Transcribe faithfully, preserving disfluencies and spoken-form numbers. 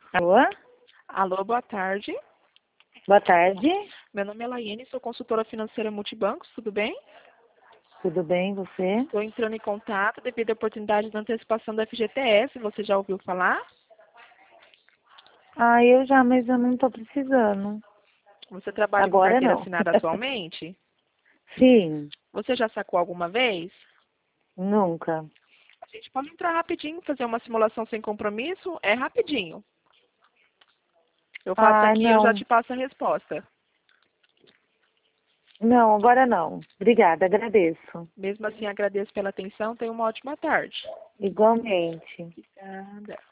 Alô? Alô, boa tarde. Boa tarde. Meu nome é Laiane, sou consultora financeira multibancos, tudo bem? Tudo bem, você? Estou entrando em contato devido à oportunidade da antecipação do F G T S, você já ouviu falar? Ah, eu já, mas eu não tô precisando. Você trabalha com Agora carteira não. assinada atualmente? Sim, Você já sacou alguma vez? nunca. A gente pode entrar rapidinho, fazer uma simulação sem compromisso, é rapidinho. Eu faço Ah, aqui e eu já não. te passo a resposta. Não, agora não. Obrigada, agradeço. Mesmo assim, agradeço pela atenção, tenha uma ótima tarde. Igualmente. Obrigada.